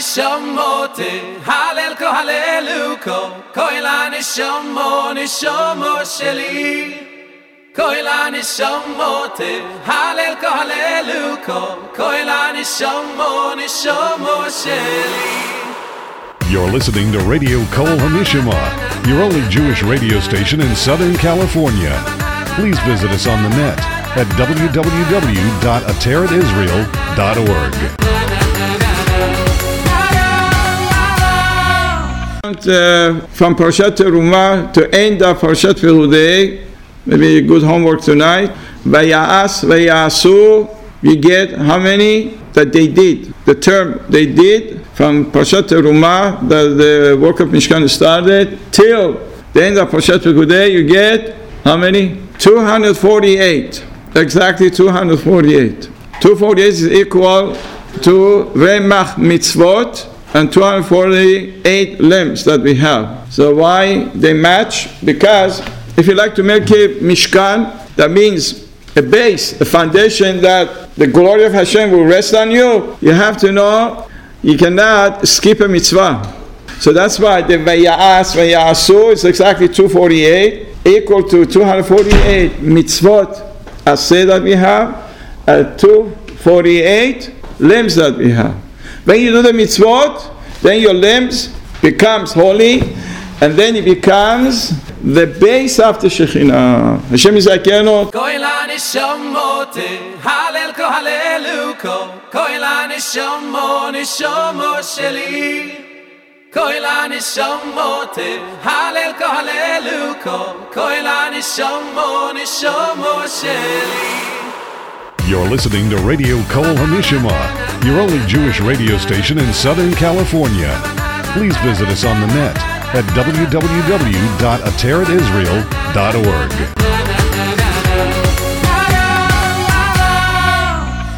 nishamote halel ko haleluko koila nishomo sheli koila nishamote halel ko haleluko koila nishomo sheli. You're listening to Radio Kol Hamishama, your only Jewish radio station in Southern California. Please visit us on the net at www.ateratisrael.org. From Parashat Terumah to end of Parashat Perudei, maybe good homework tonight. Vaya'as, Vayasu, we get how many that they did. The term they did from Parashat Terumah, the work of Mishkan started, till the end of Parashat Perudei, you get how many? 248. Exactly 248. 248 is equal to Remach Mitzvot and 248 limbs that we have. So why they match? Because if you like to make a Mishkan, that means a base, a foundation that the glory of Hashem will rest on you, you have to know you cannot skip a mitzvah. So that's why the Vaya'as, Vayasu is exactly 248, equal to 248 mitzvot aseh that we have, and 248 limbs that we have. When you do the mitzvot, then your limbs becomes holy, and then it becomes the base of the Shekhinah. Hashem Yizakenu. Koila nishamote halel ko haleluko koila nishomo sheli koila nishamote halel ko haleluko koila nishomo sheli. You're listening to Radio Kol Hamishama, your only Jewish radio station in Southern California. Please visit us on the net at www.ateratisrael.org.